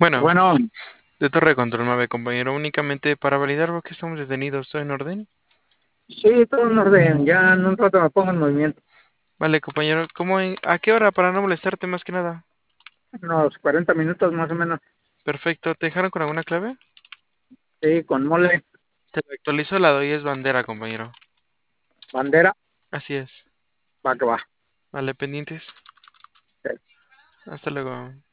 Bueno, Bueno, de Torre Control 9, compañero, únicamente para validar por qué estamos detenidos. ¿Todo en orden? sí, todo en orden. Ya en un rato me pongo en movimiento. Vale, compañero, a qué hora para no molestarte más que nada? Unos 40 minutos más o menos. Perfecto, ¿te dejaron con alguna clave? Sí, con mole, Te la actualizo, la doy es bandera, compañero. bandera, Así es. va que va. Vale, pendientes. Sí. Hasta luego.